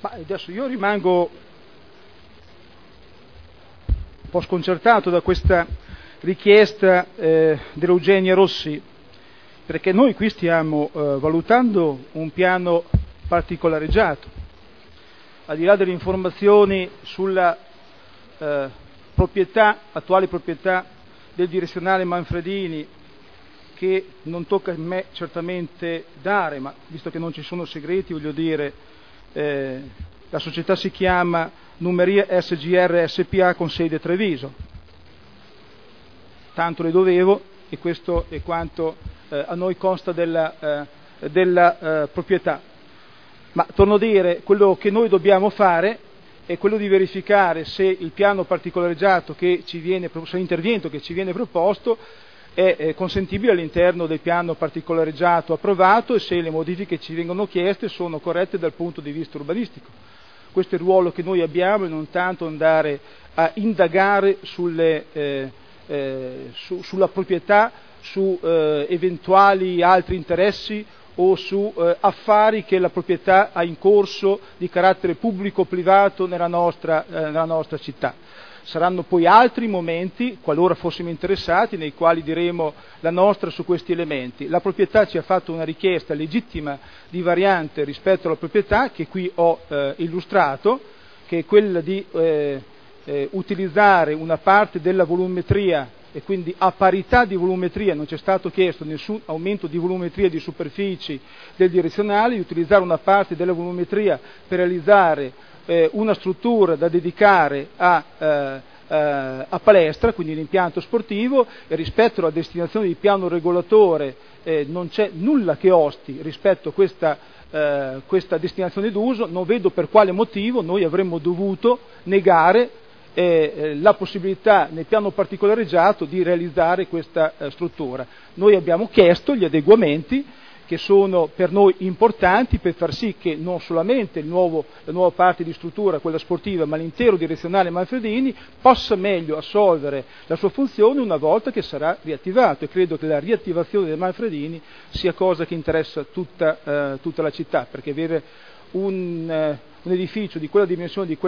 Ma adesso io rimango un po' sconcertato da questa richiesta dell'Eugenia Rossi, perché noi qui stiamo valutando un piano particolareggiato. Al di là delle informazioni sulla attuale proprietà del direzionale Manfredini, che non tocca a me certamente dare, ma visto che non ci sono segreti, voglio dire, la società si chiama Numeria SGR SPA con sede Treviso. Tanto le dovevo, e questo è quanto a noi consta della proprietà. Ma torno a dire, quello che noi dobbiamo fare è quello di verificare se il piano particolareggiato se l'intervento che ci viene proposto è consentibile all'interno del piano particolareggiato approvato e se le modifiche che ci vengono chieste sono corrette dal punto di vista urbanistico. Questo è il ruolo che noi abbiamo, e non tanto andare a indagare sulla proprietà, su eventuali altri interessi o su affari che la proprietà ha in corso di carattere pubblico o privato nella nostra città. Saranno poi altri momenti, qualora fossimo interessati, nei quali diremo la nostra su questi elementi. La proprietà ci ha fatto una richiesta legittima di variante rispetto alla proprietà che qui ho illustrato, che è quella di utilizzare una parte della volumetria, e quindi a parità di volumetria, non c'è stato chiesto nessun aumento di volumetria di superfici del direzionale, di utilizzare una parte della volumetria per realizzare una struttura da dedicare a palestra, quindi l'impianto sportivo, e rispetto alla destinazione di piano regolatore non c'è nulla che osti rispetto a questa destinazione d'uso. Non vedo per quale motivo noi avremmo dovuto negare la possibilità nel piano particolareggiato di realizzare questa struttura. Noi abbiamo chiesto gli adeguamenti che sono per noi importanti per far sì che non solamente la nuova parte di struttura, quella sportiva, ma l'intero direzionale Manfredini possa meglio assolvere la sua funzione una volta che sarà riattivato, e credo che la riattivazione del Manfredini sia cosa che interessa tutta la città, perché avere un edificio di quella dimensione, di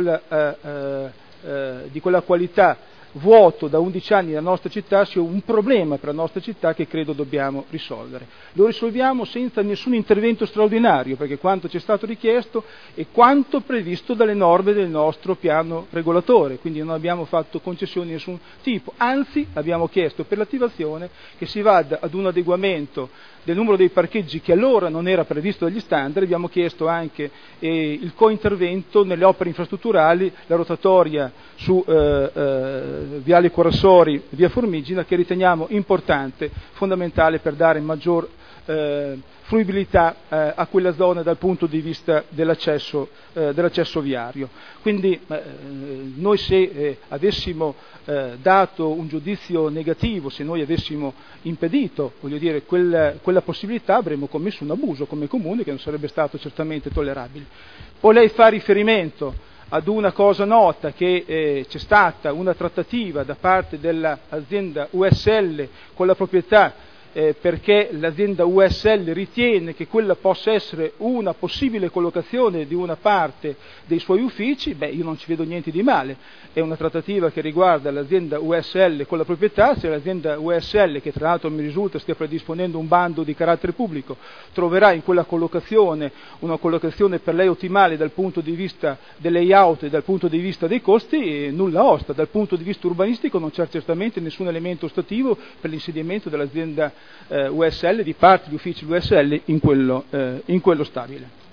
quella qualità vuoto da 11 anni nella nostra città sia un problema per la nostra città che credo dobbiamo risolvere. Lo risolviamo senza nessun intervento straordinario, perché quanto ci è stato richiesto è quanto previsto dalle norme del nostro piano regolatore, quindi non abbiamo fatto concessioni di nessun tipo, anzi abbiamo chiesto per l'attivazione che si vada ad un adeguamento del numero dei parcheggi che allora non era previsto dagli standard. Abbiamo chiesto anche il cointervento nelle opere infrastrutturali, la rotatoria su Viale Corassori, via Formigina, che riteniamo importante, fondamentale per dare maggior fruibilità a quella zona dal punto di vista dell'accesso viario. Quindi noi se avessimo dato un giudizio negativo, se noi avessimo impedito, voglio dire, quella possibilità, avremmo commesso un abuso come comune che non sarebbe stato certamente tollerabile. Poi lei fa riferimento ad una cosa nota, che c'è stata una trattativa da parte dell'azienda USL con la proprietà perché l'azienda USL ritiene che quella possa essere una possibile collocazione di una parte dei suoi uffici. Io non ci vedo niente di male, è una trattativa che riguarda l'azienda USL con la proprietà. Se l'azienda USL, che tra l'altro mi risulta stia predisponendo un bando di carattere pubblico, troverà in quella collocazione una collocazione per lei ottimale dal punto di vista del layout e dal punto di vista dei costi, nulla osta. Dal punto di vista urbanistico non c'è certamente nessun elemento ostativo per l'insediamento dell'azienda USL, di parte di uffici USL in quello stabile.